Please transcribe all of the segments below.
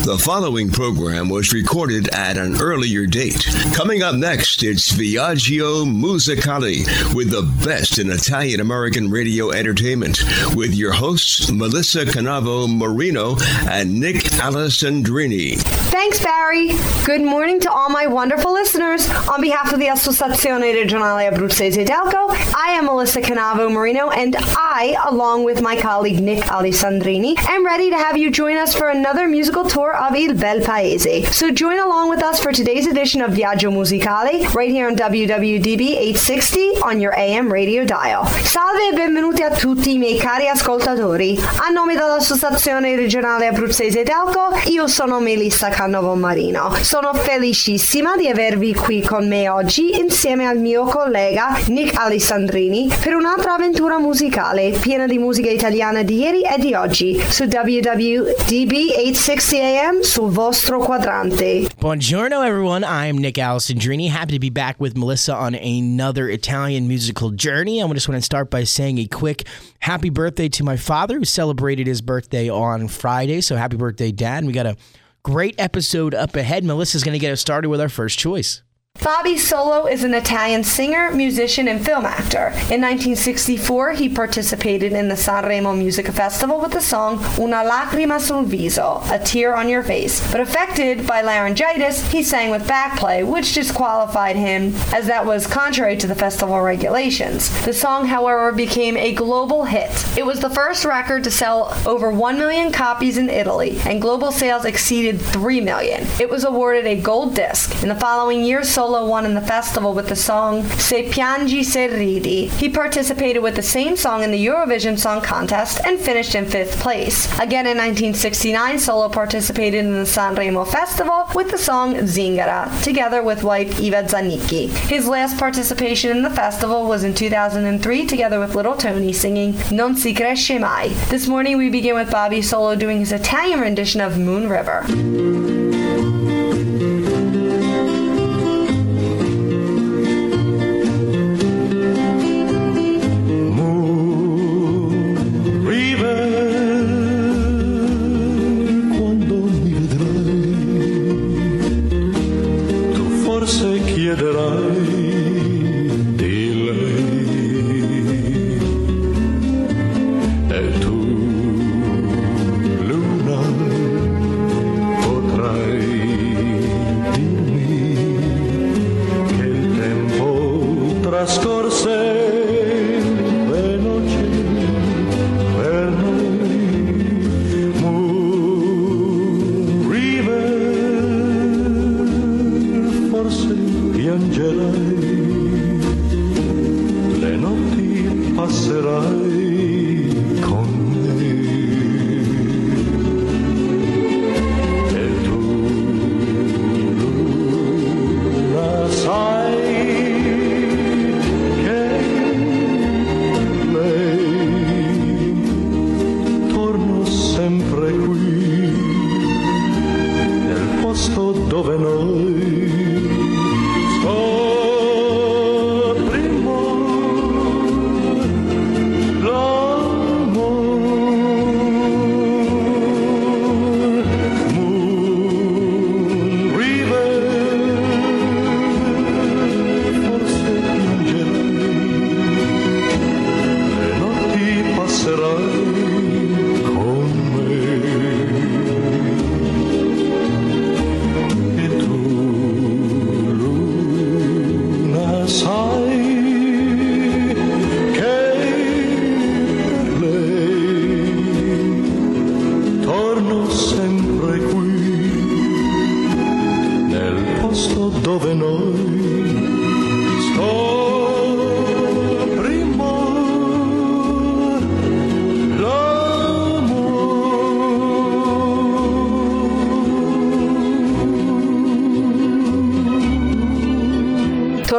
The following program was recorded at an earlier date. Coming up next, it's Viaggio Musicale with the best in Italian-American radio entertainment with your hosts Melissa Canavo Marino and Nick Alessandrini. Thanks, Barry. Good morning to all my wonderful listeners. On behalf of the Associazione Regionale Abruzzese Delco, I am Melissa Canavo Marino, and I, along with my colleague Nick Alessandrini, am ready to have you join us for another musical tour of Il Bel Paese. So join along with us for today's edition of Viaggio Musicale, right here on WWDB 860 on your AM radio dial. Salve e benvenuti a tutti i miei cari ascoltatori. A nome dell'Associazione Regionale Abruzzese Delco, io sono Melissa Canavo Marino. Sono felicissima di avervi qui con me oggi insieme al mio collega Nick Alessandrini per un'altra avventura musicale piena di musica italiana di ieri e di oggi su WWDB 860 AM sul vostro quadrante. Buongiorno everyone, I'm Nick Alessandrini. Happy to be back with Melissa on another Italian musical journey. I just want to start by saying a quick happy birthday to my father who celebrated his birthday on Friday. So happy birthday, Dad. And we got a great episode up ahead. Melissa's going to get us started with our first choice. Bobby Solo is an Italian singer, musician, and film actor. In 1964, he participated in the Sanremo Music Festival with the song Una lacrima sul viso, a tear on your face. But affected by laryngitis, he sang with backplay, which disqualified him, as that was contrary to the festival regulations. The song, however, became a global hit. It was the first record to sell over 1 million copies in Italy, and global sales exceeded 3 million. It was awarded a gold disc. In the following year, Solo won in the festival with the song Se piangi se ridi. He participated with the same song in the Eurovision Song Contest and finished in 5th place. Again in 1969, Solo participated in the Sanremo Festival with the song Zingara, together with wife Eva Zanicchi. His last participation in the festival was in 2003, together with Little Tony singing Non si cresce mai. This morning we begin with Bobby Solo doing his Italian rendition of Moon River.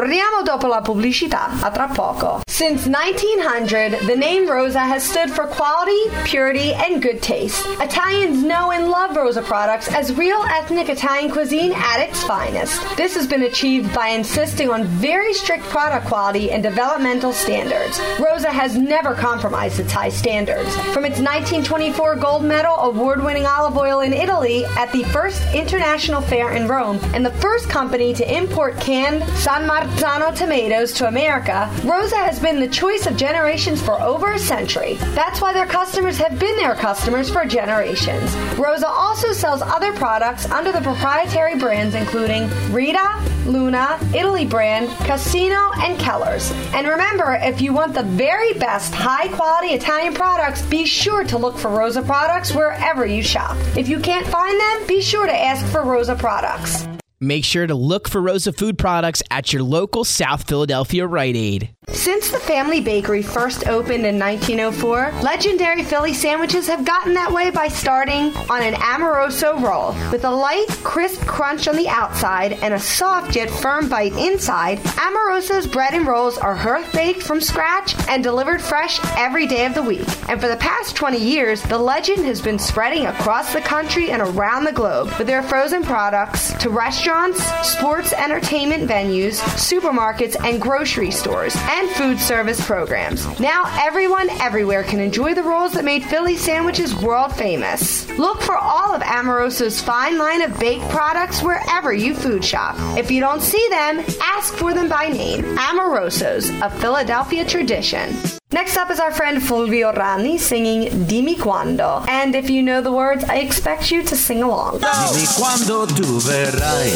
Torniamo dopo la pubblicità. A tra poco. Since 1900, the name Rosa has stood for quality, purity, and good taste. Italians know and love Rosa products as real ethnic Italian cuisine at its finest. This has been achieved by insisting on very strict product quality and developmental standards. Rosa has never compromised its high standards. From its 1924 gold medal award-winning olive oil in Italy at the first international fair in Rome and the first company to import canned San Marzano tomatoes to America, Rosa has been the choice of generations for over a century. That's why their customers have been their customers for generations. Rosa also sells other products under the proprietary brands including Rita, Luna, Italy brand, Casino, and Keller's. And remember, if you want the very best high-quality Italian products, be sure to look for Rosa products wherever you shop. If you can't find them, be sure to ask for Rosa products. Make sure to look for Rosa Food products at your local South Philadelphia Rite Aid. Since the family bakery first opened in 1904, legendary Philly sandwiches have gotten that way by starting on an Amoroso roll. With a light, crisp crunch on the outside and a soft yet firm bite inside, Amoroso's bread and rolls are hearth-baked from scratch and delivered fresh every day of the week. And for the past 20 years, the legend has been spreading across the country and around the globe with their frozen products to restaurants, sports entertainment venues, supermarkets, and grocery stores, and food service programs. Now everyone everywhere can enjoy the rolls that made Philly sandwiches world famous. Look for all of Amoroso's fine line of baked products wherever you food shop. If you don't see them, ask for them by name. Amoroso's, a Philadelphia tradition. Next up is our friend Fulvio Ranni singing Dimmi Quando. And if you know the words, I expect you to sing along. Dimmi quando tu verrai.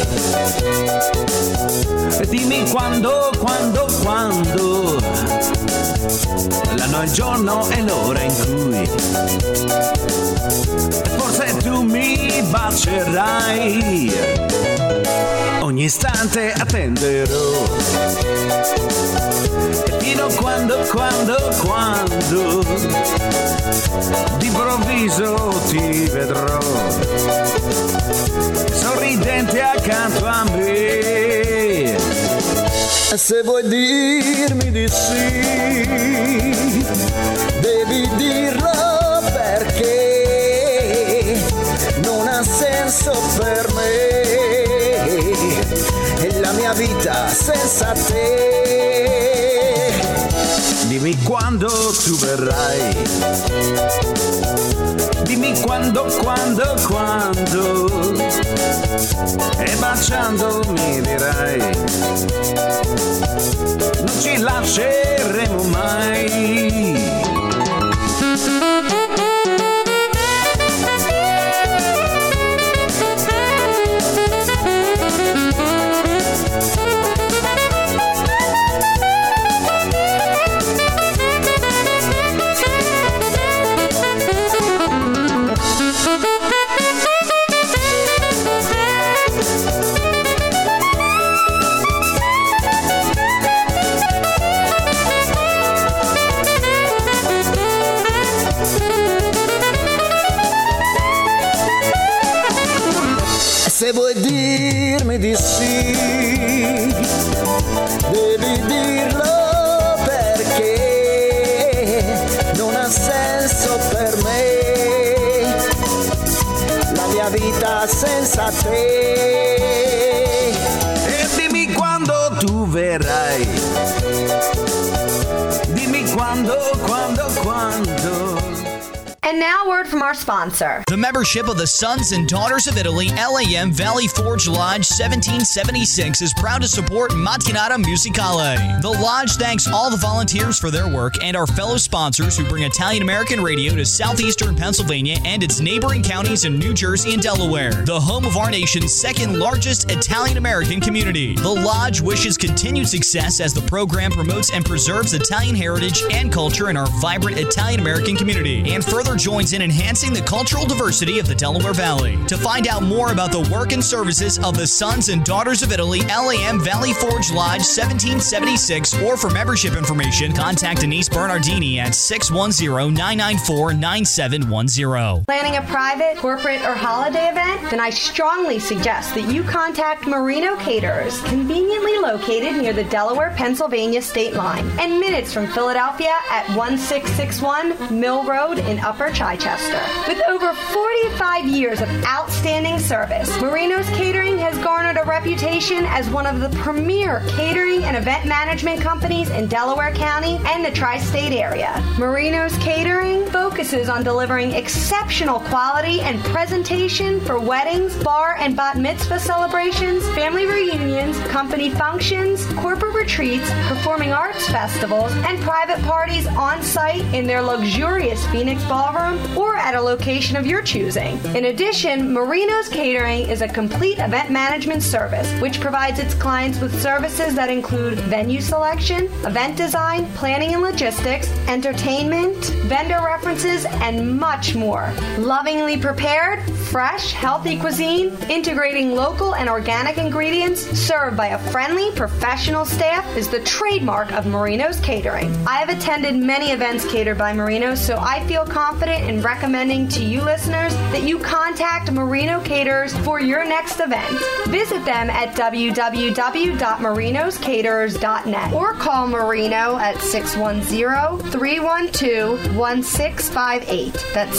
Dimmi quando. L'anno, il giorno e l'ora in cui forse tu mi bacerai. Ogni istante attenderò. Fino quando d'improvviso ti vedrò sorridente accanto a me. Se vuoi dirmi di sì, devi dirlo perché non ha senso per me e la mia vita senza te. Dimmi quando tu verrai, dimmi quando, e baciando mi dirai, non ci lasceremo mai. Se vuoi dirmi di sì, devi dirlo perché non ha senso per me la mia vita senza te. E dimmi quando tu verrai, dimmi quando. And now, word from our sponsor. The membership of the Sons and Daughters of Italy, LAM Valley Forge Lodge 1776, is proud to support Mattinata Musicale. The Lodge thanks all the volunteers for their work and our fellow sponsors who bring Italian-American radio to southeastern Pennsylvania and its neighboring counties in New Jersey and Delaware, the home of our nation's second largest Italian-American community. The Lodge wishes continued success as the program promotes and preserves Italian heritage and culture in our vibrant Italian-American community, and further joins in enhancing the cultural diversity of the Delaware Valley. To find out more about the work and services of the Sons and Daughters of Italy, LAM Valley Forge Lodge 1776, or for membership information, contact Denise Bernardini at 610-994-9710. Planning a private, corporate, or holiday event? Then I strongly suggest that you contact Marino Caterers, conveniently located near the Delaware-Pennsylvania state line and minutes from Philadelphia at 1661 Mill Road in Upper Chichester. With over 45 years of outstanding service, Marino's Catering has garnered a reputation as one of the premier catering and event management companies in Delaware County and the tri-state area. Marino's Catering focuses on delivering exceptional quality and presentation for weddings, bar and bat mitzvah celebrations, family reunions, company functions, corporate retreats, performing arts festivals, and private parties on site in their luxurious Phoenix Ballroom or at a location of your choosing. In addition, Marino's Catering is a complete event management service which provides its clients with services that include venue selection, event design, planning and logistics, entertainment, vendor references, and much more. Lovingly prepared, fresh, healthy cuisine, integrating local and organic ingredients, served by a friendly, professional staff is the trademark of Marino's Catering. I have attended many events catered by Marino's, so I feel confident in recommending to you listeners that you contact Marino Caterers for your next event. Visit them at www.marinoscaterers.net or call Marino at 610-312-1658. That's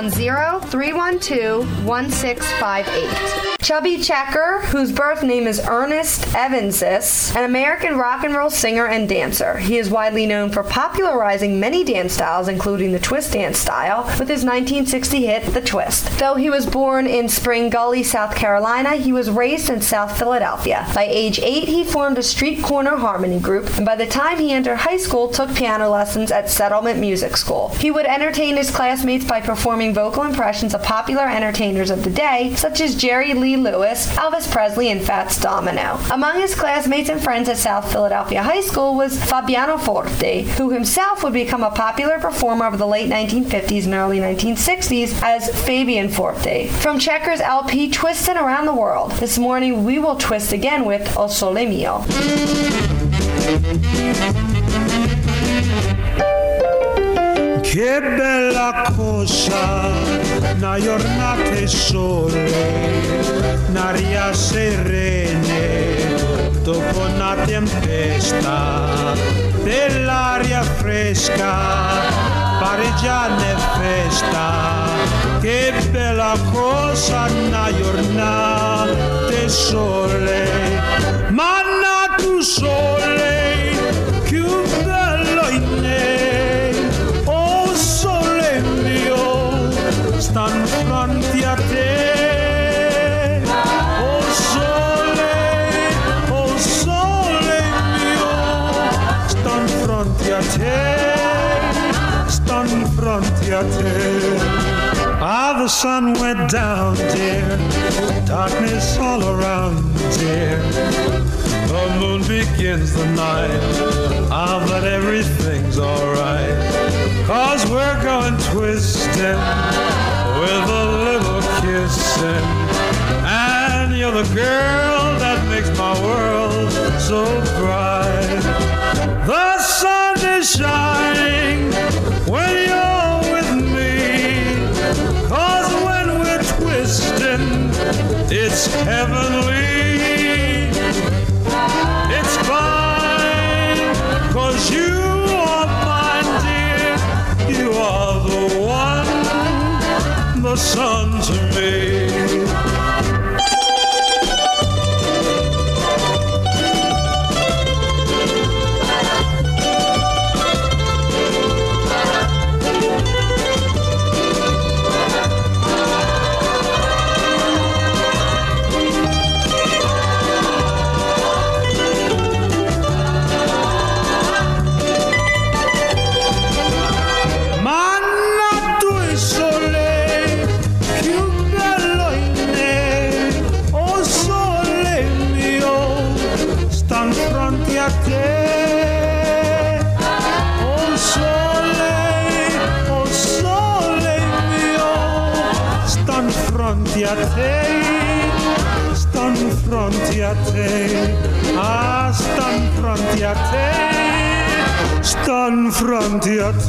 610-312-1658. Chubby Checker, whose birth name is Ernest Evansis, an American rock and roll singer and dancer. He is widely known for popularizing many dance styles, including the twist dance style, with his 1960 hit, The Twist. Though he was born in Spring Gully, South Carolina, he was raised in South Philadelphia. By age 8, he formed a street corner harmony group, and by the time he entered high school, took piano lessons at Settlement Music School. He would entertain his classmates by performing vocal impressions of popular entertainers of the day, such as Jerry Lee Lewis, Elvis Presley, and Fats Domino. Among his classmates and friends at South Philadelphia High School was Fabiano Forte, who himself would become a popular performer of the late 1950s and early 1960s as Fabian Forte. From Checker's LP Twistin' Around the World, this morning we will twist again with O Sole Mio. Che bella cosa, una giornata e sole, un'aria serene, dopo una tempesta, dell'aria fresca, pareggiana e festa. Che bella cosa, una giornata e sole, manna tu sole, più bello in me. Stan fronti a te, oh sole mio, stan fronti a te. Ah, the sun went down, dear, darkness all around, dear. The moon begins the night, ah, but everything's alright, 'cause we're going twisting with a little kissing, and you're the girl that makes my world so bright. The sun is shining when you're with me, 'cause when we're twisting, it's heavenly. It's fine, 'cause you are mine, dear, you are the one, the sun to me. Manna tu il sole, più bello a te, stanno fronte a te, stanno fronte a te, stanno fronte a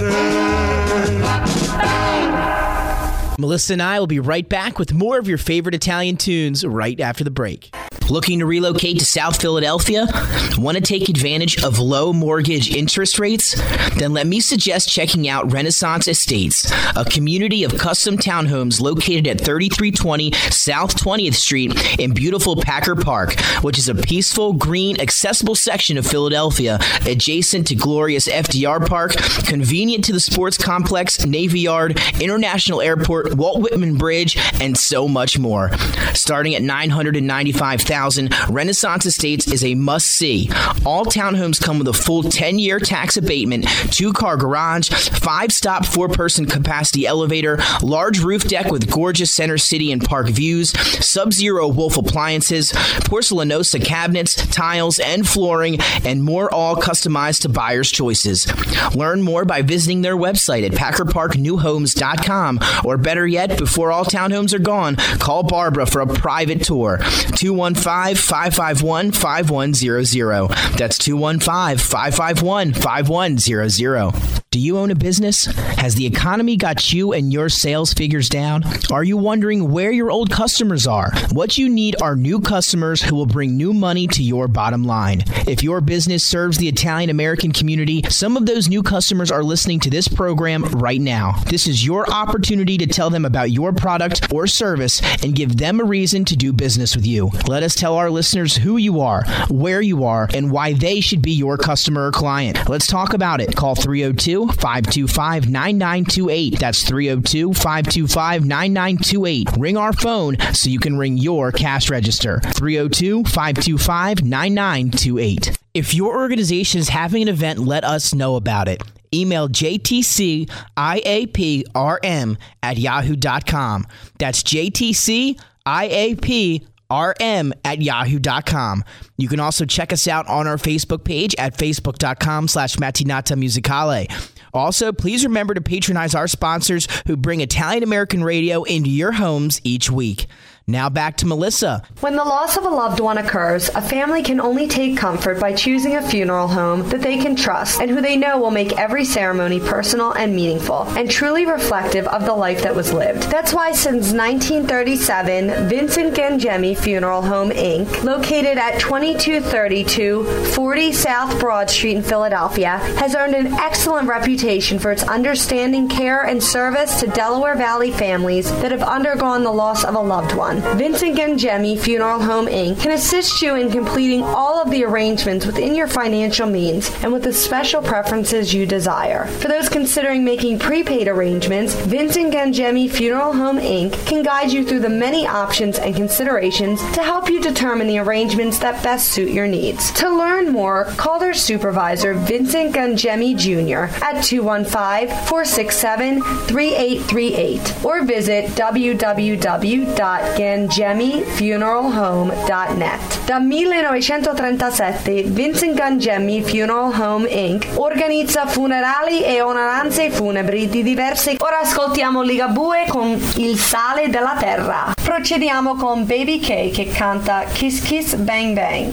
te. Melissa and I will be right back with more of your favorite Italian tunes right after the break. Looking to relocate to South Philadelphia? Want to take advantage of low mortgage interest rates? Then let me suggest checking out Renaissance Estates, a community of custom townhomes located at 3320 South 20th Street in beautiful Packer Park, which is a peaceful, green, accessible section of Philadelphia adjacent to glorious FDR Park, convenient to the sports complex, Navy Yard, International Airport, Walt Whitman Bridge, and so much more. Starting at $995,000, Renaissance Estates is a must-see. All townhomes come with a full 10-year tax abatement, 2-car garage, 5-stop 4-person capacity elevator, large roof deck with gorgeous center city and park views, Sub-Zero Wolf appliances, porcelanosa cabinets, tiles, and flooring, and more, all customized to buyers' choices. Learn more by visiting their website at PackerParkNewHomes.com, or better yet, before all townhomes are gone, call Barbara for a private tour. 215-551-5100. That's 215-551-5100. Do you own a business? Has the economy got you and your sales figures down? Are you wondering where your old customers are? What you need are new customers who will bring new money to your bottom line. If your business serves the Italian American community, some of those new customers are listening to this program right now. This is your opportunity to tell them about your product or service and give them a reason to do business with you. Let us tell our listeners who you are, where you are, and why they should be your customer or client. Let's talk about it. Call 302-525-9928. That's 302-525-9928. Ring our phone so you can ring your cash register. 302-525-9928. If your organization is having an event, let us know about it. Email jtciaprm@yahoo.com. That's jtciaprm@yahoo.com. You can also check us out on our Facebook page at facebook.com/Mattinata Musicale. Also, please remember to patronize our sponsors who bring Italian American radio into your homes each week. Now back to Melissa. When the loss of a loved one occurs, a family can only take comfort by choosing a funeral home that they can trust and who they know will make every ceremony personal and meaningful and truly reflective of the life that was lived. That's why since 1937, Vincent Gangemi Funeral Home, Inc., located at 2232 40 South Broad Street in Philadelphia, has earned an excellent reputation for its understanding care and service to Delaware Valley families that have undergone the loss of a loved one. Vincent Gangemi Funeral Home, Inc. can assist you in completing all of the arrangements within your financial means and with the special preferences you desire. For those considering making prepaid arrangements, Vincent Gangemi Funeral Home, Inc. can guide you through the many options and considerations to help you determine the arrangements that best suit your needs. To learn more, call their supervisor, Vincent Gangemi Jr. at 215-467-3838 or visit www.gangemifuneralhome.net. Da 1937 Vincent Gangemi Funeral Home Inc. organizza funerali e onoranze funebri di diverse. Ora ascoltiamo Ligabue con Il sale della terra. Procediamo con Baby K che canta Kiss Kiss Bang Bang.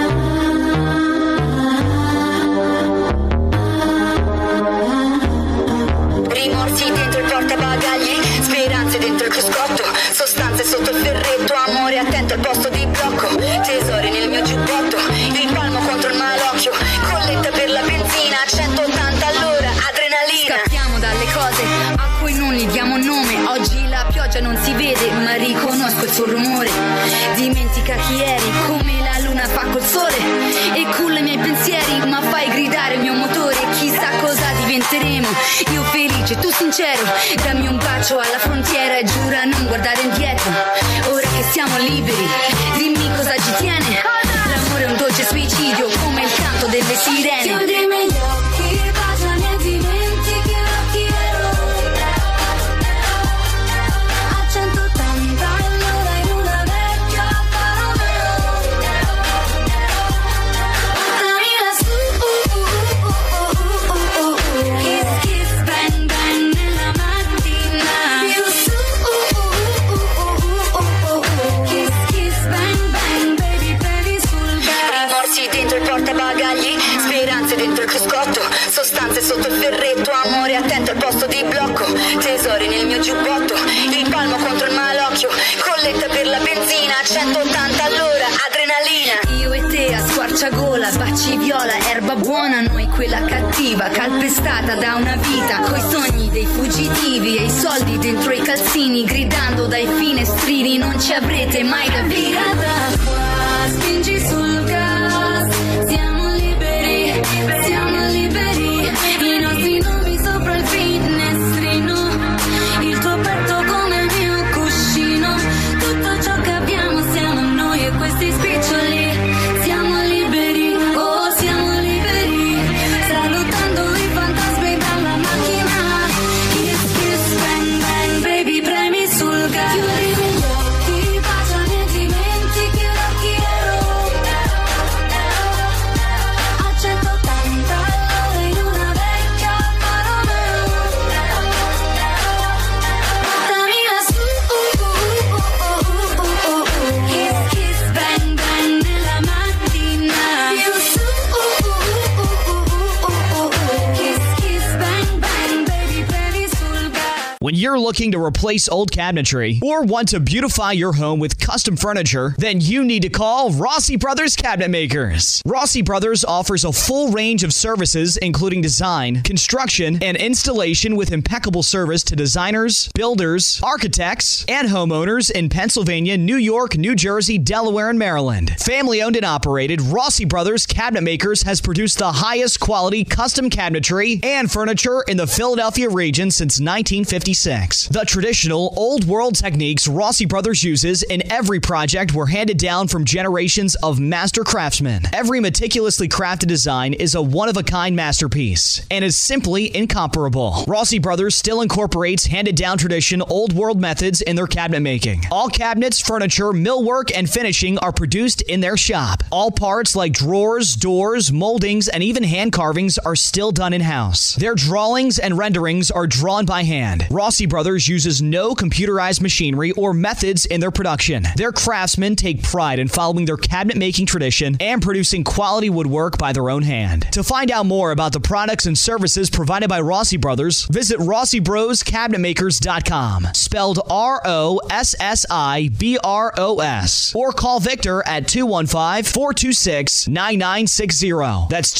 Rimorsi dentro il portabagagli, speranze dentro il cruscotto, sostanze sotto il ferretto, amore attento al posto di blocco, tesori nel mio giubbotto, il palmo contro il malocchio, colletta per la benzina, 180 all'ora, adrenalina. Scappiamo dalle cose a cui non gli diamo nome, oggi la pioggia non si vede ma riconosco il suo rumore, dimentica chi eri come la luna fa col sole e culla i miei pensieri ma fai gridare il mio motore, chissà cosa diventeremo, io felice, tu sincero, dammi un bacio alla frontiera e giura non guardare indietro, ora che siamo liberi, dimmi cosa ci tiene, l'amore è un dolce suicidio come il canto delle sirene. Chiudimi gli occhi, baciami e dimenticherò chi ero, a 180 all'ora in una vecchia Romeo, portami lassù, kiss kiss bang bang nella mattina, più su, tesori nel mio giubbotto, il palmo contro il malocchio, colletta per la benzina a 180 all'ora, adrenalina. Io e te a squarciagola, baci viola, erba buona, noi quella cattiva, calpestata da una vita, coi sogni dei fuggitivi e i soldi dentro i calzini, gridando dai finestrini, non ci avrete mai da via da qua, spingi sul gas, siamo liberi, i nostri nomi sopra il finestrino, il tuo petto come il mio cuscino, tutto ciò che abbiamo siamo noi e questi spiccioli, siamo liberi, oh siamo liberi, salutando i fantasmi dalla macchina, kiss kiss bang bang, baby premi sul gas, chiudi gli occhi, baciami e dimenticherò chi ero, a 180 all'ora in una vecchia Alfa Romeo, portami lassù, kiss kiss bang bang nella mattina, più su, kiss kiss bang bang, baby premi sul gas. When you're looking to replace old cabinetry or want to beautify your home with custom furniture, then you need to call Rossi Brothers Cabinet Makers. Rossi Brothers offers a full range of services including design, construction, and installation with impeccable service to designers, builders, architects, and homeowners in Pennsylvania, New York, New Jersey, Delaware, and Maryland. Family owned and operated, Rossi Brothers Cabinet Makers has produced the highest quality custom cabinetry and furniture in the Philadelphia region since 1956. The traditional old world techniques Rossi Brothers uses in every project were handed down from generations of master craftsmen. Every meticulously crafted design is a one-of-a-kind masterpiece and is simply incomparable. Rossi Brothers still incorporates handed-down tradition old world methods in their cabinet making. All cabinets, furniture, millwork, and finishing are produced in their shop. All parts like drawers, doors, moldings, and even hand carvings are still done in-house. Their drawings and renderings are drawn by hand. Rossi Brothers uses no computerized machinery or methods in their production. Their craftsmen take pride in following their cabinet-making tradition and producing quality woodwork by their own hand. To find out more about the products and services provided by Rossi Brothers, visit RossiBrosCabinetMakers.com, spelled RossIBROS, or call Victor at 215-426-9960. That's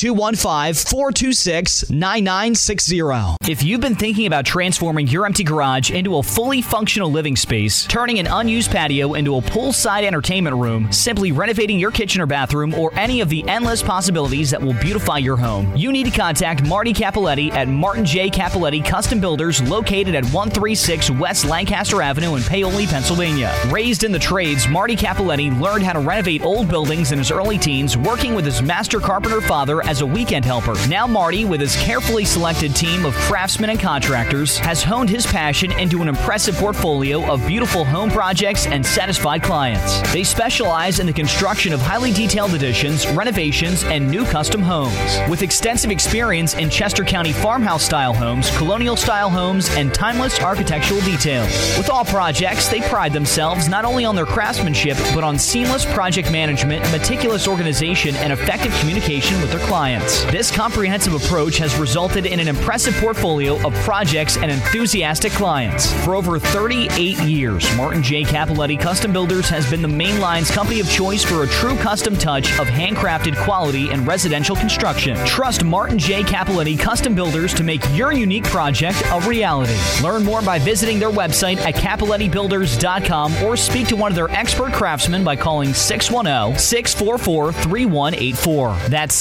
215-426-9960. If you've been thinking about transforming your empty garage into a fully functional living space, turning an unused patio into a poolside entertainment room, simply renovating your kitchen or bathroom, or any of the endless possibilities that will beautify your home, you need to contact Marty Capoletti at Martin J. Capoletti Custom Builders, located at 136 West Lancaster Avenue in Paoli, Pennsylvania. Raised in the trades, Marty Capoletti learned how to renovate old buildings in his early teens, working with his master carpenter father as a weekend helper. Now Marty, with his carefully selected team of craftsmen and contractors, has honed his passion into an impressive portfolio of beautiful home projects and satisfied clients. They specialize in the construction of highly detailed additions, renovations, and new custom homes. With extensive experience in Chester County farmhouse-style homes, colonial-style homes, and timeless architectural details. With all projects, they pride themselves not only on their craftsmanship, but on seamless project management, meticulous organization, and effective communication with their clients. This comprehensive approach has resulted in an impressive portfolio of projects and enthusiastic clients. For over 38 years, Martin J. Capoletti Custom Builders has been the Mainline's company of choice for a true custom touch of handcrafted quality in residential construction. Trust Martin J. Capoletti Custom Builders to make your unique project a reality. Learn more by visiting their website at CapolettiBuilders.com or speak to one of their expert craftsmen by calling 610-644-3184. That's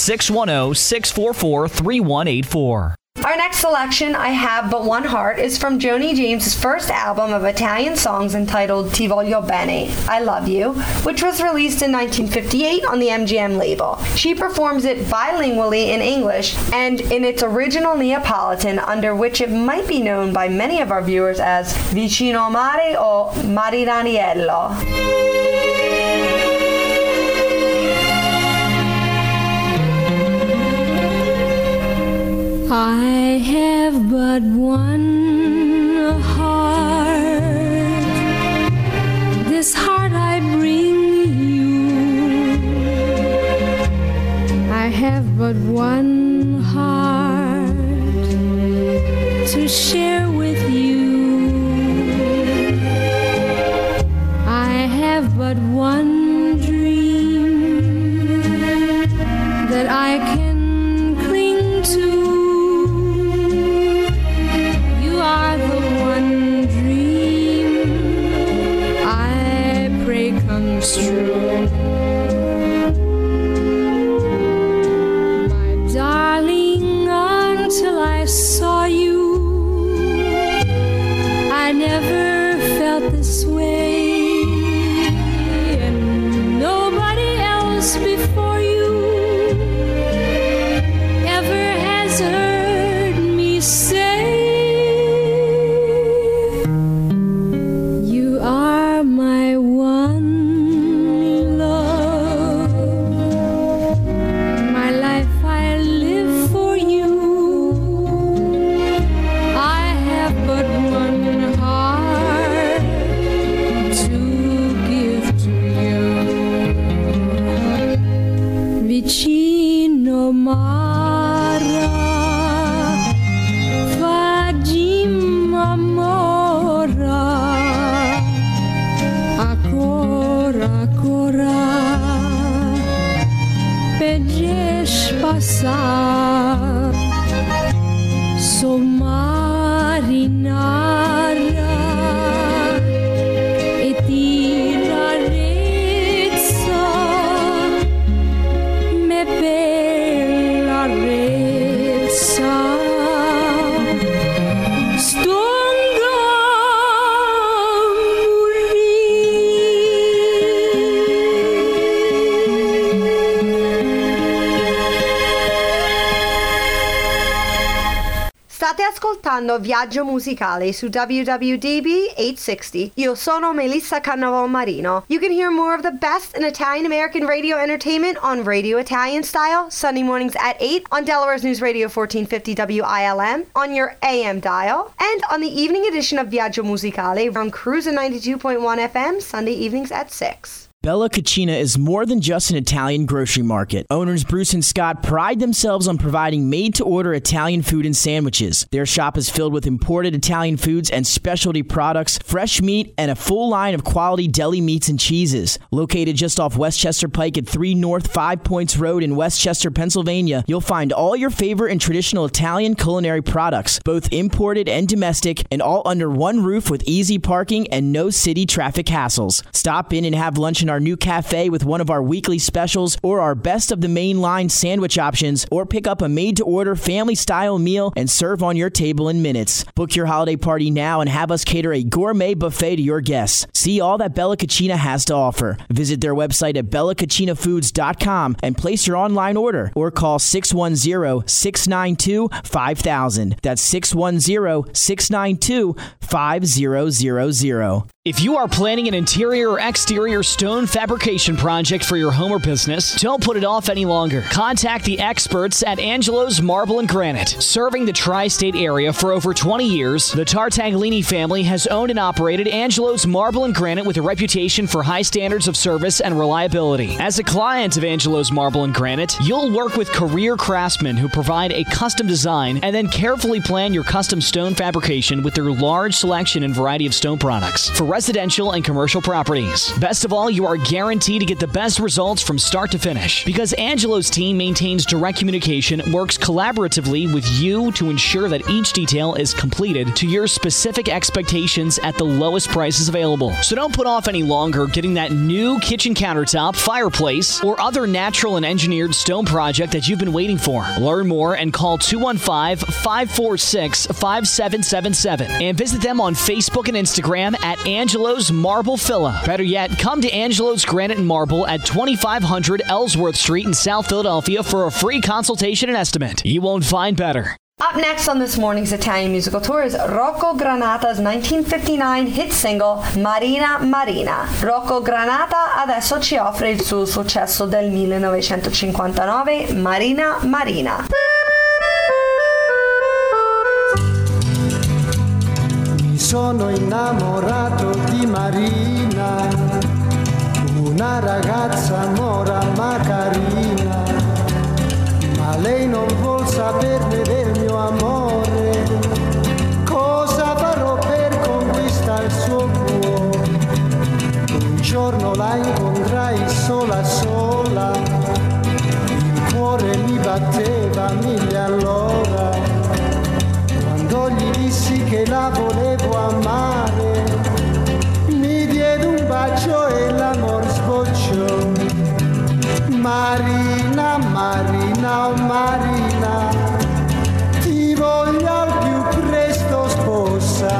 610-644-3184. Our next selection, I Have But One Heart, is from Joni James's first album of Italian songs entitled Ti Voglio Bene, I Love You, which was released in 1958 on the MGM label. She performs it bilingually in English and in its original Neapolitan, under which it might be known by many of our viewers as Vicino Mare or Marinaniello. I have but one heart. This heart I bring you. I have but one heart to share with you. one dream that I can cling to. You are the one dream I pray comes true. My darling, until I saw you, I never felt this way. Before you ever has heard me say you are my one love. My life I live for you. I have but one heart to give to you. Vicino Mara, Fagim Amora, Acora, Pejesh Passar, Somarinara, Etirarezza, bella rezza stonga State ascoltando Viaggio Musicale su WWDB 860. Io sono Melissa Carnaval Marino. You can hear more of the best in Italian American radio entertainment on Radio Italian Style, Sunday mornings at 8 on Delaware's News Radio 1450 WILM, on your AM dial, and on the evening edition of Viaggio Musicale on Cruiser 92.1 FM, Sunday evenings at 6. Bella Cucina is more than just an Italian grocery market. Owners Bruce and Scott pride themselves on providing made-to-order Italian food and sandwiches. Their shop is filled with imported Italian foods and specialty products, fresh meat, and a full line of quality deli meats and cheeses. Located just off Westchester Pike at 3 North 5 Points Road in Westchester, Pennsylvania, you'll find all your favorite and traditional Italian culinary products, both imported and domestic, and all under one roof with easy parking and no city traffic hassles. Stop in and have lunch in our new cafe with one of our weekly specials or our best of the main line sandwich options, or pick up a made-to-order family-style meal and serve on your table in minutes. Book your holiday party now and have us cater a gourmet buffet to your guests. See all that Bella Cucina has to offer. Visit their website at bellacucinafoods.com and place your online order, or call 610-692-5000. That's 610-692-5000. If you are planning an interior or exterior stone fabrication project for your home or business, don't put it off any longer. Contact the experts at Angelo's Marble and Granite. Serving the tri-state area for over 20 years, the Tartaglini family has owned and operated Angelo's Marble and Granite with a reputation for high standards of service and reliability. As a client of Angelo's Marble and Granite, you'll work with career craftsmen who provide a custom design and then carefully plan your custom stone fabrication with their large selection and variety of stone products for residential and commercial properties. Best of all, you are guaranteed to get the best results from start to finish because Angelo's team maintains direct communication, works collaboratively with you to ensure that each detail is completed to your specific expectations at the lowest prices available. So don't put off any longer getting that new kitchen countertop, fireplace, or other natural and engineered stone project that you've been waiting for. Learn more and call 215-546-5777 and visit them on Facebook and Instagram at Angelo's Marble Villa. Better yet, come to Angelo's Granite and Marble at 2500 Ellsworth Street in South Philadelphia for a free consultation and estimate. You won't find better. Up next on this morning's Italian musical tour is Rocco Granata's 1959 hit single Marina Marina. Rocco Granata adesso ci offre il suo successo del 1959, Marina Marina. Sono innamorato di Marina, una ragazza mora ma carina, ma lei non vuol saperne del mio amore. Cosa farò per conquistare il suo cuore? giorno la incontrai sola sola, il cuore mi batteva 1000 all'ora, quando gli dissi che la volevo amare, mi diede un bacio e l'amor sbocciò. Marina, Marina, oh Marina, ti voglio al più presto sposa.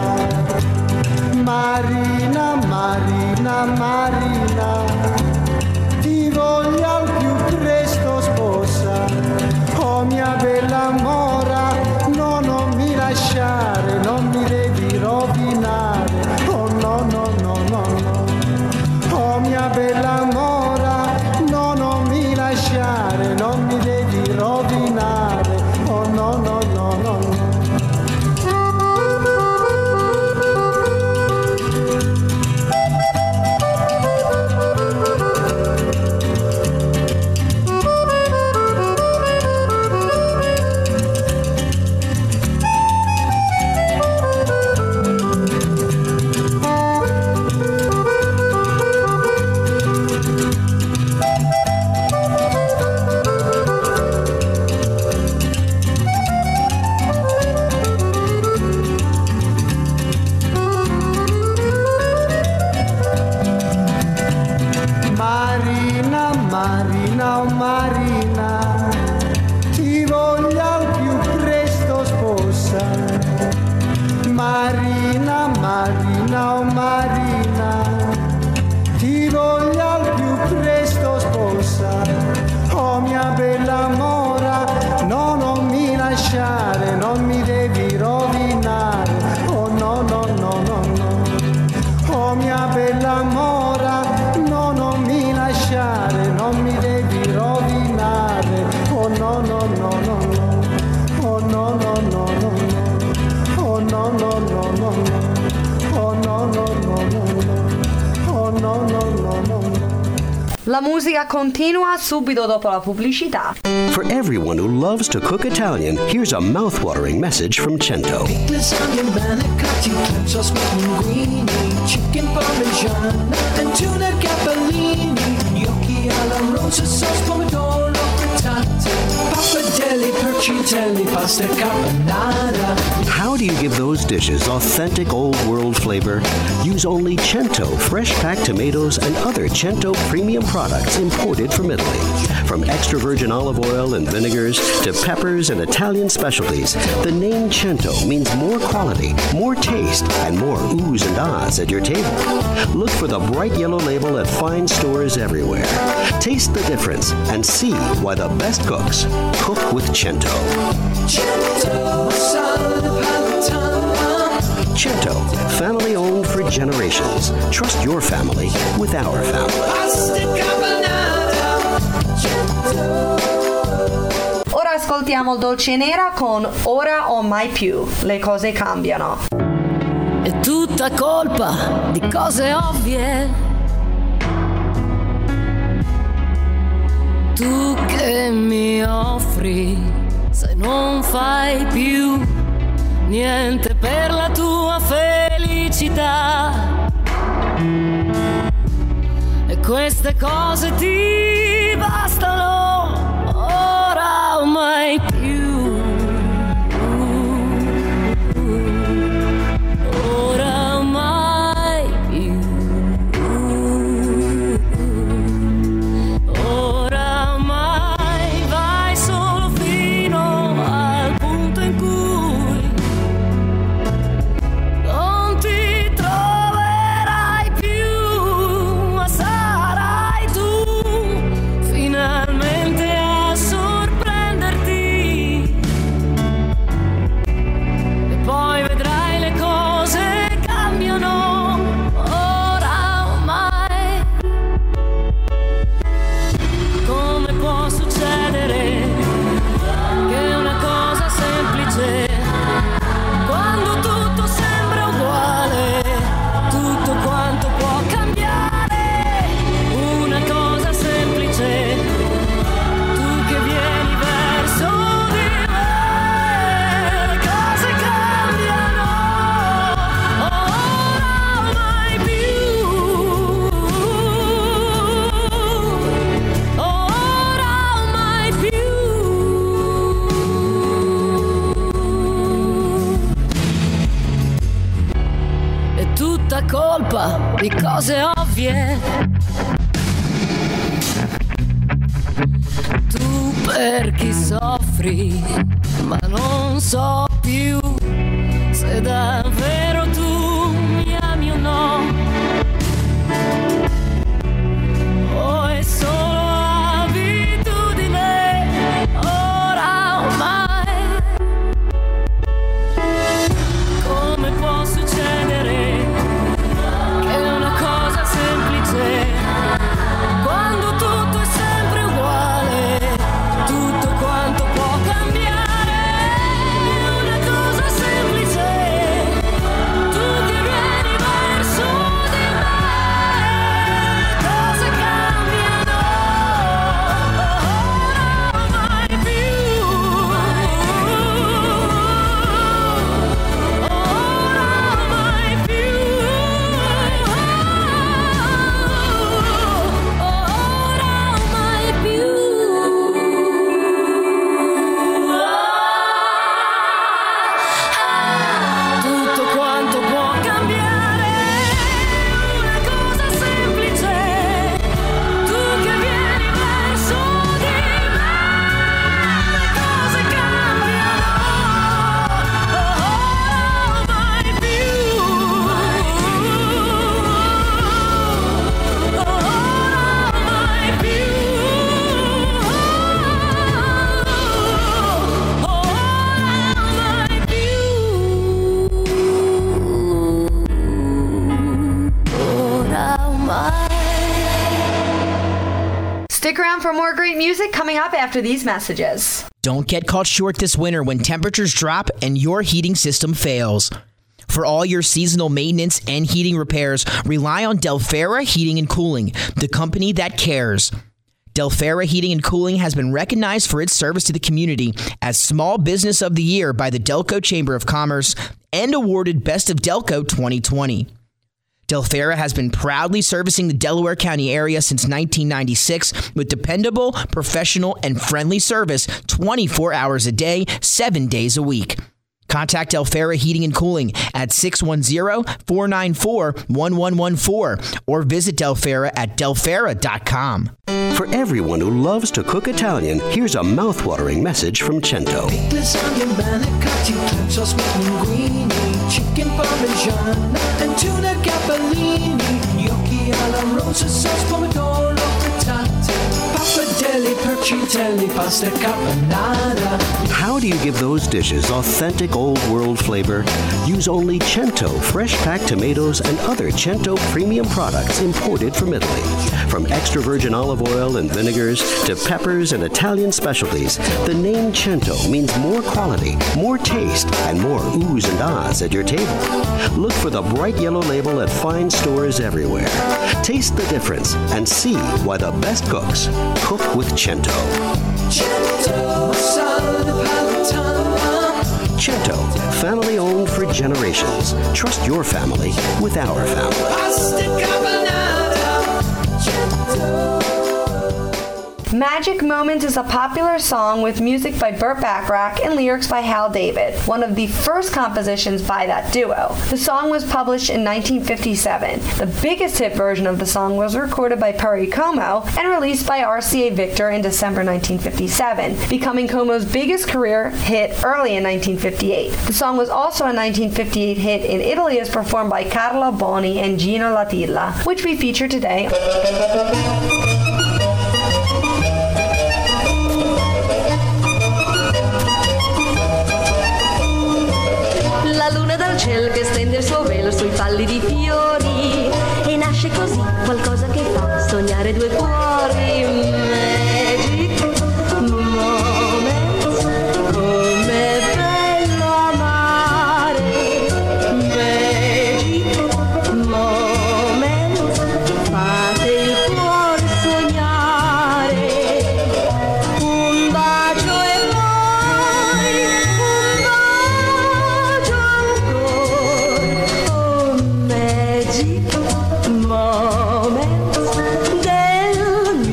Marina, Marina, Marina, ti voglio al più presto sposa. Oh mia bella mora, no, non mi lasciare, non mi devi rovinare. Oh no, no, no, no, no. Oh mia bella mora, no, non mi lasciare, non mi devi rovinare. Oh no, no, no, no, no. Marina, Marina, oh Marina, ti voglio al più presto sposa. Marina, Marina, oh Marina, ti voglio al più presto sposa. Oh mia bella mora, no, non mi lasciare, non mi devi rovinare. Oh no, no, no, no, no. Oh mia bella mora, no, non mi lasciare, non mi devi rovinare. Oh no, no, no, no, no. Oh no, no, no, no, no. Oh no, no, no, no, no. Oh no, no, no, no, no. Oh no, no, no, no, no. La musica continua subito dopo la pubblicità. For everyone who loves to cook Italian, here's a mouth-watering message from Cento. Chicken parmigiana and tuna capellini, gnocchi alla rosa sauce, pomodoro frittata, pappardelle, percitelli, pasta carbonara. How do you give those dishes authentic old-world flavor? Use only Cento fresh-packed tomatoes and other Cento premium products imported from Italy. From extra virgin olive oil and vinegars to peppers and Italian specialties, the name Cento means more quality, more taste, and more oohs and ahs at your table. Look for the bright yellow label at fine stores everywhere. Taste the difference and see why the best cooks cook with Cento. Cento, family owned for generations. Trust your family with our family. Ora ascoltiamo Dolce Nera con Ora o mai più, le cose cambiano. È tutta colpa di cose ovvie. Tu che mi offri se non fai più niente per la tua felicità. E queste cose ti bastano ora o mai più. Ora o mai più. Ora o mai vai solo fino al punto in cui non ti troverai più, ma sarai tu finalmente a sorprenderti. cose ovvie. Tu per chi soffri, ma non so più se davvero tu mi ami o no. O è solo abitudine, ora ormai. Come può succedere che una cosa semplice, quando tutto è sempre uguale, tutto quanto può cambiare, una cosa semplice, tu che vieni verso di me, cose cambiano, ora mai più, ora mai più, ora mai più. Tutto quanto può cambiare, una cosa semplice, tu che vieni verso di me, le cose cambiano, ora mai più, ora mai più, ora mai. Stick around for more great music coming up after these messages. Don't get caught short this winter when temperatures drop and your heating system fails. For all your seasonal maintenance and heating repairs, rely on Delfera Heating and Cooling, the company that cares. Delfera Heating and Cooling has been recognized for its service to the community as Small Business of the Year by the Delco Chamber of Commerce and awarded Best of Delco 2020. Delfera has been proudly servicing the Delaware County area since 1996 with dependable, professional, and friendly service 24 hours a day, 7 days a week. Contact Delfera Heating and Cooling at 610-494-1114 or visit Delfera at delfera.com. For everyone who loves to cook Italian, here's a mouth-watering message from Cento. Lasagna, manicotti, clam sauce with linguine, chicken parmesan and tuna capellini, gnocchi alla rosa sauce, pomodoro frittata, pappardelle, percitelli, pasta carbonara. How do you give those dishes authentic old-world flavor? Use only Cento fresh-packed tomatoes and other Cento premium products imported from Italy. From extra virgin olive oil and vinegars to peppers and Italian specialties, the name Cento means more quality, more taste, and more oohs and ahs at your table. Look for the bright yellow label at fine stores everywhere. Taste the difference and see why the best cooks cook with Cento. Cento, salad palatana. Cento, family owned for generations. Trust your family with our family. Pasta carbonara. Cento. Magic Moments is a popular song with music by Burt Bacharach and lyrics by Hal David, one of the first compositions by that duo. The song was published in 1957. The biggest hit version of the song was recorded by Perry Como and released by RCA Victor in December 1957, becoming Como's biggest career hit early in 1958. The song was also a 1958 hit in Italy as performed by Carlo Boni and Gino Latilla, which we feature today. La luna dal cielo che stende il suo velo sui falli di fiori e nasce così qualcosa che fa sognare due cuori. Magic moment, come bello amare. Magic moment, fate il cuore sognare. Un bacio e poi un bacio ancora. Oh, magic moment del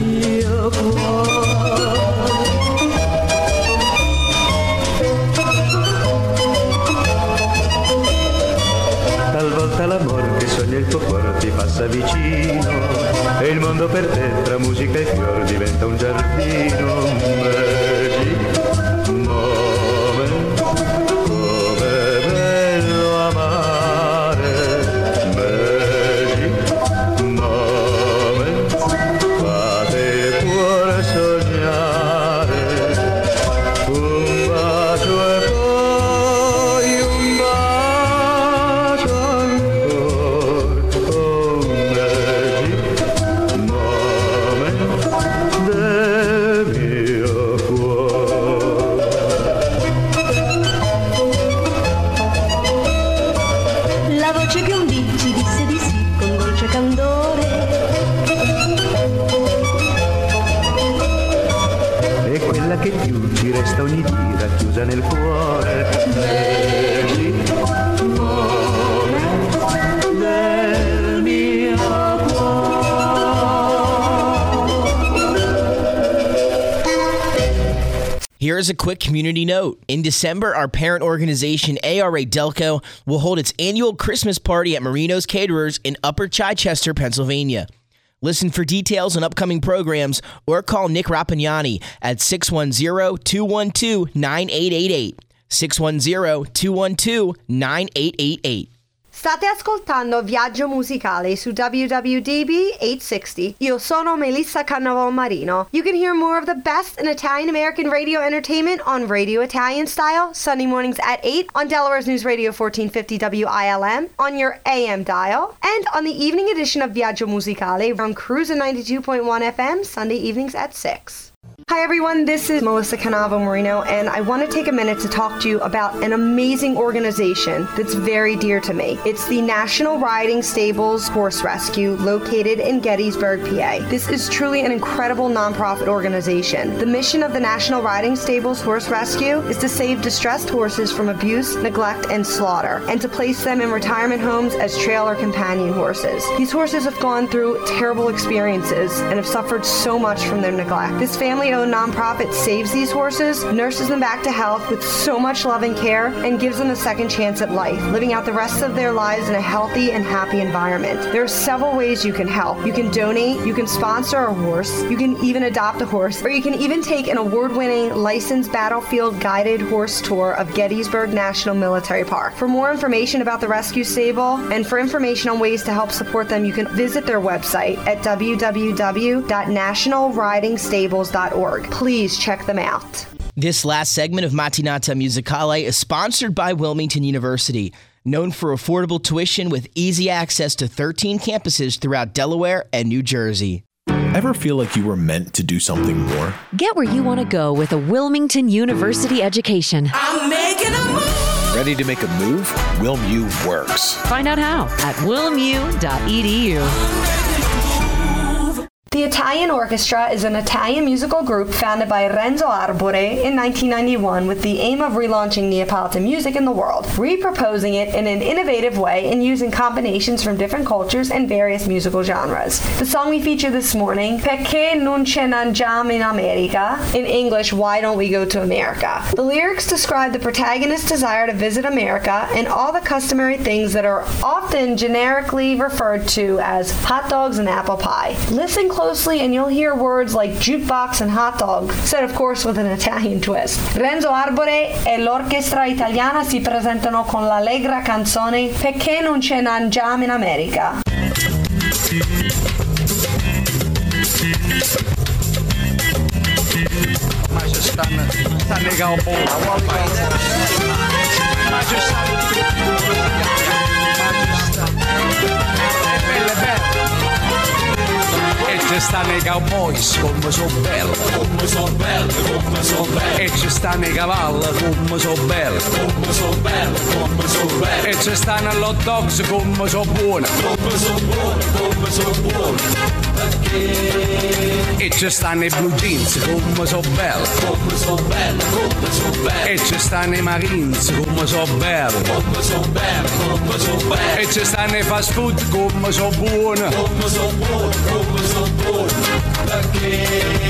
musica e i fiori diventa un giardino. Magic moment, come bello amare. Magic moment, fate il cuore sognare. Un bacio e poi un bacio ancora. Oh, magic moment del mio cuore. La voce che un dì ci disse di sì con dolce candore. È quella che più ci resta ogni dì racchiusa nel cuore. Magic moment del mio Here is a quick community note. In December, our parent organization, ARA Delco, will hold its annual Christmas party at Marino's Caterers in Upper Chichester, Pennsylvania. Listen for details on upcoming programs or call Nick Rapagnani at 610-212-9888. 610-212-9888. State ascoltando Viaggio Musicale su WWDB 860. Io sono Melissa Cannavò Marino. You can hear more of the best in Italian American radio entertainment on Radio Italian Style, Sunday mornings at 8 on Delaware's News Radio 1450 WILM, on your AM dial, and on the evening edition of Viaggio Musicale on Cruiser 92.1 FM, Sunday evenings at 6. Hi everyone, this is Melissa Cannavò Marino, and I want to take a minute to talk to you about an amazing organization that's very dear to me. It's the National Riding Stables Horse Rescue, located in Gettysburg, PA. This is truly an incredible nonprofit organization. The mission of the National Riding Stables Horse Rescue is to save distressed horses from abuse, neglect, and slaughter, and to place them in retirement homes as trail or companion horses. These horses have gone through terrible experiences and have suffered so much from their neglect. This family-owned nonprofit saves these horses, nurses them back to health with so much love and care, and gives them a second chance at life, living out the rest of their lives in a healthy and happy environment. There are several ways you can help. You can donate, you can sponsor a horse, you can even adopt a horse, or you can even take an award-winning licensed battlefield guided horse tour of Gettysburg National Military Park. For more information about the rescue stable and for information on ways to help support them, you can visit their website at www.nationalridingstables.org. Please check them out. This last segment of Mattinata Musicale is sponsored by Wilmington University, known for affordable tuition with easy access to 13 campuses throughout Delaware and New Jersey. Ever feel like you were meant to do something more? Get where you want to go with a Wilmington University education. I'm making a move. Ready to make a move? WilmU works. Find out how at wilmu.edu. The Italian Orchestra is an Italian musical group founded by Renzo Arbore in 1991 with the aim of relaunching Neapolitan music in the world, reproposing it in an innovative way and using combinations from different cultures and various musical genres. The song we feature this morning, Perché non ce ne andiamo in America, in English, Why Don't We Go to America? The lyrics describe the protagonist's desire to visit America and all the customary things that are often generically referred to as hot dogs and apple pie. Listen closely and you'll hear words like jukebox and hot dog, said of course with an Italian twist. Renzo Arbore e l'orchestra italiana si presentano con l'allegra canzone Perché non ce ne andiamo in America. E ci stanno i cowboys come so belli, come so belli, come so belli. E ci stanno i cavalli come so belli, come so belli, come so belli. E ci stanno gli hot dogs come so buoni, come so buoni, come so buoni. E ci stanno i blue jeans come so belli, come so belli, come so belli. E ci stanno i marines come so belli, come so belli, come so belli. E ci stanno i fast food come so buoni, come so buoni, come so buoni. Perché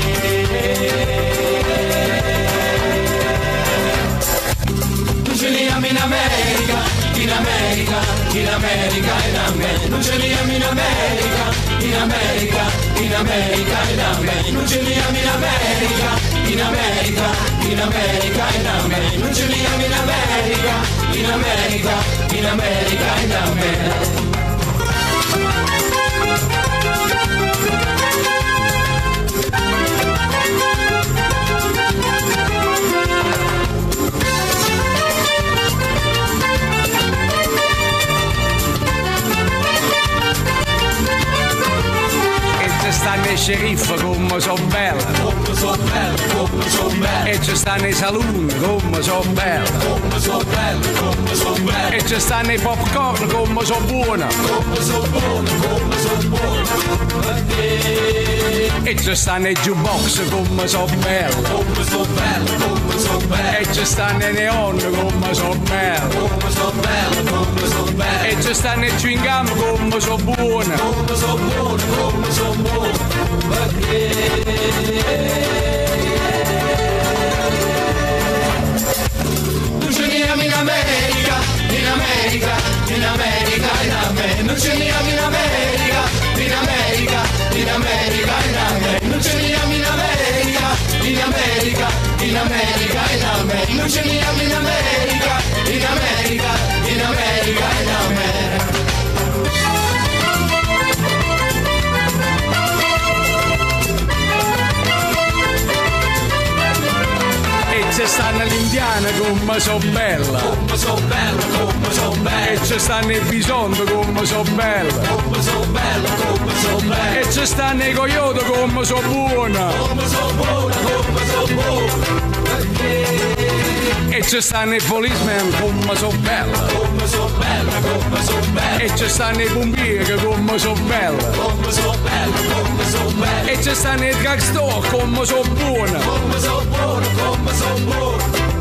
non ce li amo in America, in America, in America, in America. Non ce li amo in America, in America, in America, non ce li ami in America, in America, in America, in America, non ce li ami in America, in America, in America, in America. Stanno i sceriffo come so bella, come so bella, come so bella. E ci stanno i saloon come so bella, come so bella, come so bella. E ci stanno i popcorn come so buona, come so buona, come so buona. E ci stanno i jukebox come so bella, come so bella, come so bella. E ci stanno i neon come so bella, come so bella, come so bella. E ci stanno i chewing gum come so buona, come so buona, come so buona. Non ce li ami in America, in America, in America, in America. Non ce li ami in America, in America, in America, in America. Non ce li ami in America, in America, in America, in America. Non ce li ami in America, in America, in America, in America. E ci stanno l'indiana come so bella, come so bella, come so bella. E ci stanno i bisonti come so bella, come so bella, come so bella. E ci stanno i coyote come so buona, come so buona, come so buona. E ci stanno i policemen come so bella, come so bella, come so bella. E ci stanno i pompieri come so bella, come so bella, come so bella. E ci stanno i drugstore come so buona, come so buona, come so buona.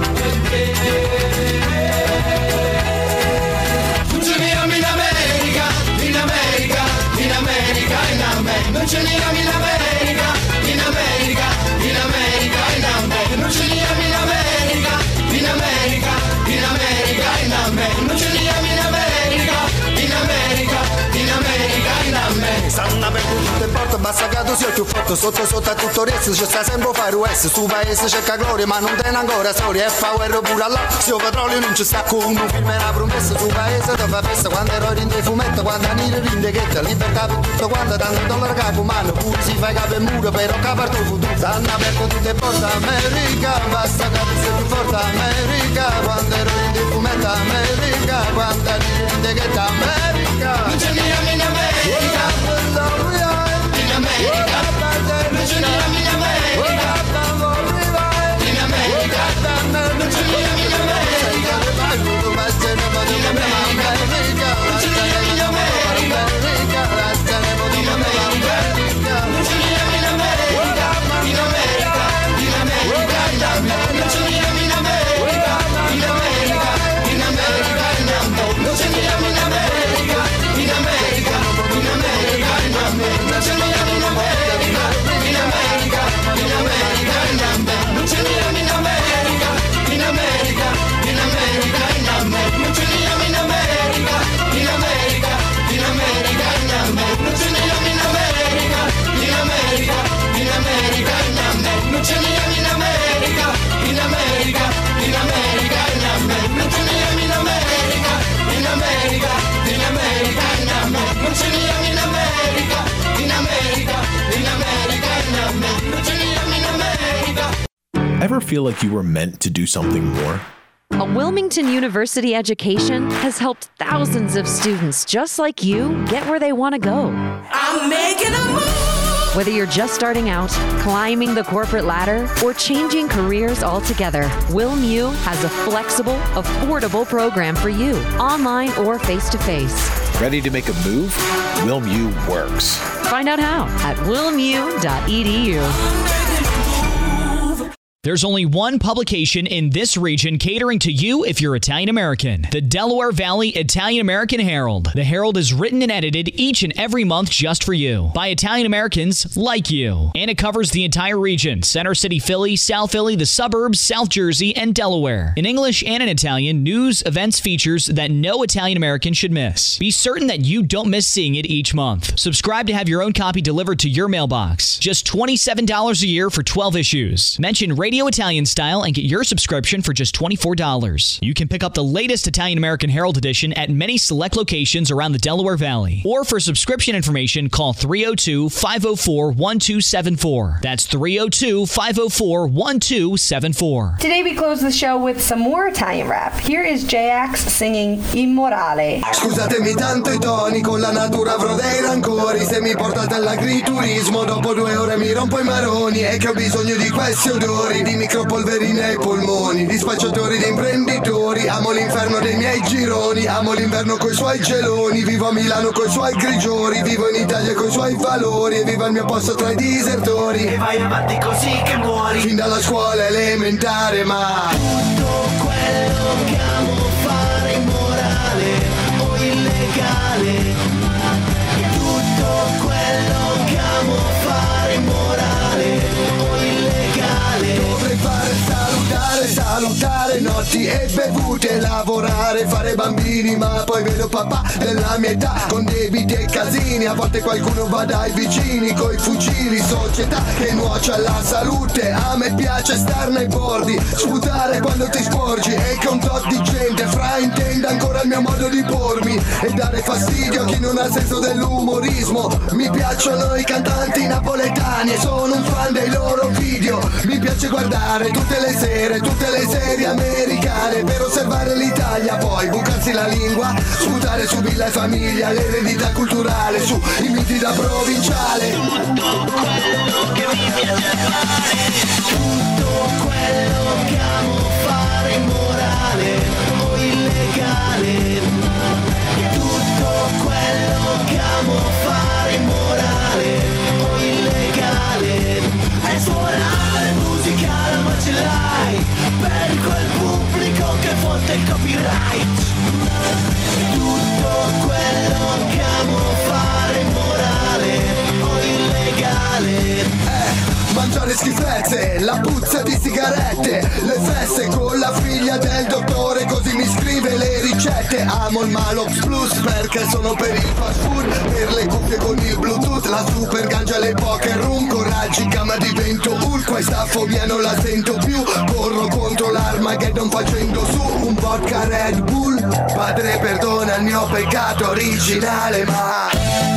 Non ce li ami in America, in America, in America, in America. Non ce li ami in America, in America, in America, in America. Non ce li ami in America, in America, in America, in America. Non ce li ami in America, in America, in America, in America. Stanno aperto tutte le porte, basta che tu sia più forte. Sotto a tutto il resto, ci sta sempre fare US. Su paese cerca gloria, ma non tiene ancora storia. E fa guerra pure là, se il petrolio non ci sta con un film è una promessa. Su paese ti fa festa, quando ero in dei fumetti, quando anni in deghetta. Libertà per tutto quanto, tanto dollaro capo mano. Pure si fa capo e muro, però capo il tuo futuro. Stanno aperto tutte le porte, America, basta che tu sia più forte, America. Quando ero in dei fumetti, America, quando anni in deghetta, America. Non ce li ami in America, in America. Non ce li ami in America, in America. Non ce li ami in America, in America. Non ce li ami in America, in America. Non ce li ami in America, in America, in America, in America. Non ce li ami in America, in America, in America, in America. Non ce li ami in America, in America, in America, in America. Non ce li ami in America, in America, in America, in America. Non ce li ami in America, in America, in America, in America. Non ce li ami in America, in America, in America, in America. Non ce li ami in America, in America, in America, in America. Non ce li ami in America, in America, in America, in America. Non ce li ami in America, in America, in America, in America. Non ce li ami in America, in America, in America, in America. Non ce li ami in America. Ever feel like you were meant to do something more? A Wilmington University education has helped thousands of students just like you get where they want to go. I'm making a move. Whether you're just starting out, climbing the corporate ladder, or changing careers altogether, WilMU has a flexible, affordable program for you, online or face-to-face. Ready to make a move? WilMU works. Find out how at wilmu.edu. There's only one publication in this region catering to you if you're Italian American. The Delaware Valley Italian American Herald. The Herald is written and edited each and every month just for you by Italian Americans like you. And it covers the entire region: Center City, Philly, South Philly, the suburbs, South Jersey, and Delaware. In English and in Italian, news, events, features that no Italian American should miss. Be certain that you don't miss seeing it each month. Subscribe to have your own copy delivered to your mailbox. Just $27 a year for 12 issues. Mention Radio Italian Style and get your subscription for just $24. You can pick up the latest Italian American Herald edition at many select locations around the Delaware Valley. Or for subscription information, call 302-504-1274. That's 302-504-1274. Today we close the show with some more Italian rap. Here is J-Ax singing Immorale. Scusatemi tanto i toni, con la natura avrò dei rancori. Se mi portate all'agriturismo, dopo 2 ore mi rompo i maroni. E che ho bisogno di questi odori, di micropolverine ai polmoni, di spacciatori, di imprenditori. Amo l'inferno dei miei gironi, amo l'inverno coi suoi geloni. Vivo a Milano coi suoi grigiori, vivo in Italia coi suoi valori. E vivo al mio posto tra i disertori. E vai avanti così che muori. Fin dalla scuola elementare, ma tutto quello che amo fare è immorale o illegale. Tutto quello che amo fare è immorale o illegale. Dovrei fare salutare notti e bevute, lavorare, fare bambini, ma poi vedo papà della mia età con debiti e casini. A volte qualcuno va dai vicini coi fucili, società che nuoce alla salute. A me piace star nei bordi, sputare quando ti sporgi e che un tot di gente fraintenda ancora il mio modo di pormi e dare fastidio a chi non ha senso dell'umorismo. Mi piacciono i cantanti napoletani e sono un fan dei loro video. Mi piace guardare tutte le serie americane per osservare l'Italia, poi bucarsi la lingua, sputare su Villa e Famiglia, l'eredità culturale, su i miti da provinciale. Tutto quello che mi piace fare, tutto quello che amo fare è immorale o illegale. Tutto quello che amo fare è immorale o illegale. È suonare musica alla macellai per quel pubblico che fotte il copyright. Tutto quello che amo fare è immorale o illegale. Mangiare schifezze, la puzza di sigarette, le feste con la figlia del dottore, così mi scrive le ricette. Amo il Malox Plus perché sono per il fast food, per le cuffie con il Bluetooth, la super ganja, le poker room, coraggi, gamma divento Hulk. Questa fobia non la sento più, corro contro l'Armageddon facendo su un vodka Red Bull. Padre perdona il mio peccato originale, ma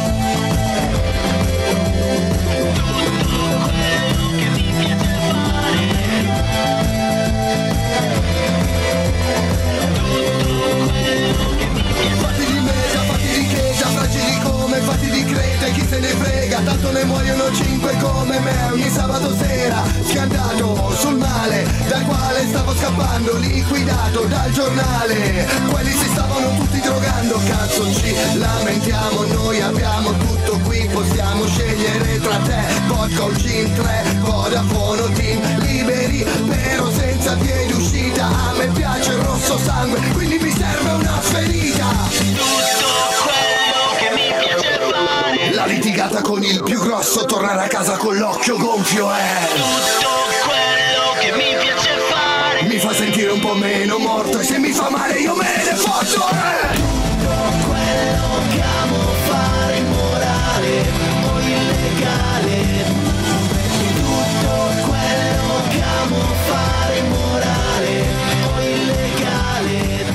fatti di crete, chi se ne frega, tanto ne muoiono 5 come me. Ogni sabato sera, scandato sul male, dal quale stavo scappando, liquidato dal giornale. Quelli si stavano tutti drogando, cazzo ci lamentiamo, noi abbiamo tutto qui, possiamo scegliere tra te, vodka o gin, 3, Vodafone o Team, liberi però senza vie d'uscita. A me piace il rosso sangue, quindi mi serve una ferita. Tutto quello che mi piace fare, la litigata con il più grosso, tornare a casa con l'occhio gonfio è tutto quello che mi piace fare, mi fa sentire un po' meno morto e se mi fa male io me ne foto. Tutto quello che amo fare è immorale o illegale. Tutto quello che amo fare è immorale o illegale.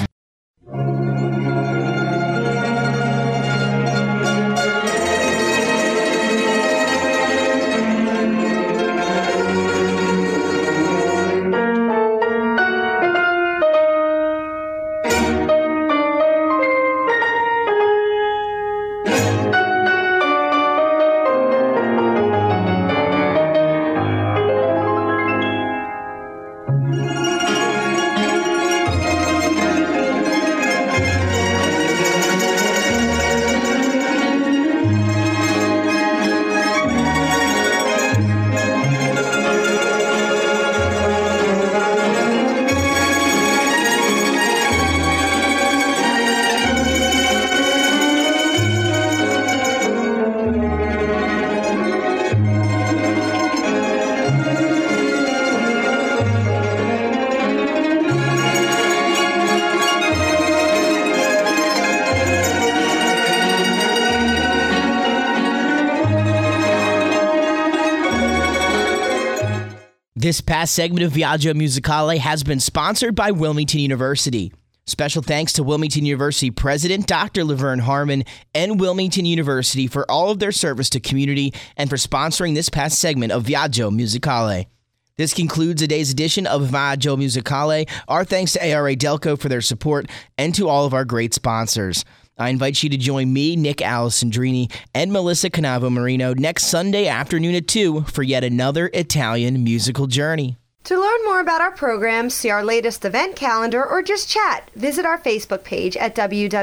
This past segment of Viaggio Musicale has been sponsored by Wilmington University. Special thanks to Wilmington University President Dr. Laverne Harmon and Wilmington University for all of their service to community and for sponsoring this past segment of Viaggio Musicale. This concludes today's edition of Viaggio Musicale. Our thanks to ARA Delco for their support and to all of our great sponsors. I invite you to join me, Nick Alessandrini, and Melissa Canavo Marino next Sunday afternoon at 2 for yet another Italian musical journey. To learn more about our program, see our latest event calendar, or just chat, visit our Facebook page at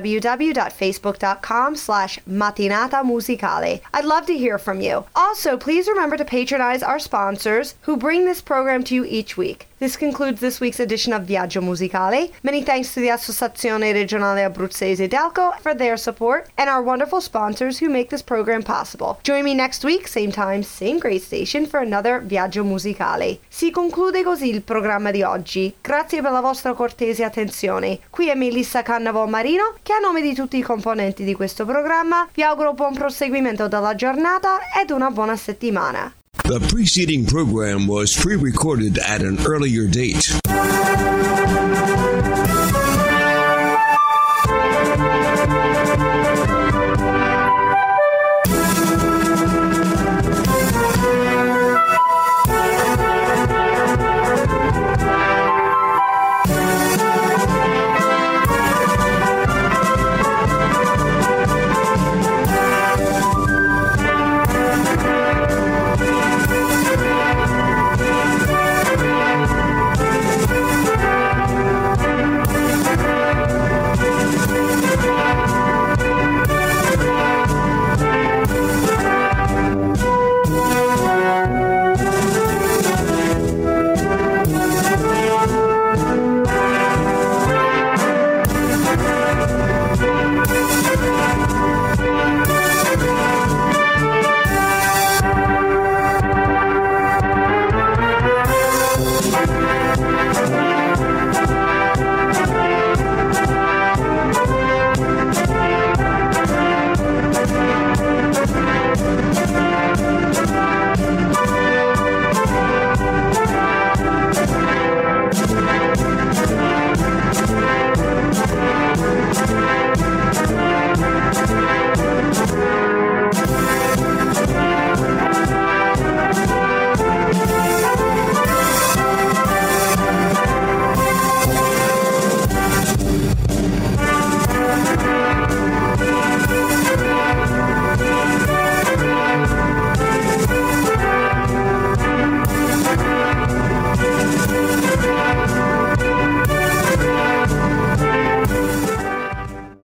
www.facebook.com/Mattinata Musicale. I'd love to hear from you. Also, please remember to patronize our sponsors who bring this program to you each week. This concludes this week's edition of Viaggio Musicale. Many thanks to the Associazione Regionale Abruzzese Delco for their support and our wonderful sponsors who make this program possible. Join me next week, same time, same great station, for another Viaggio Musicale. Si conclude così il programma di oggi. Grazie per la vostra cortese attenzione. Qui è Melissa Cannavo Marino, che a nome di tutti i componenti di questo programma vi auguro buon proseguimento della giornata ed una buona settimana. The preceding program was pre-recorded at an earlier date.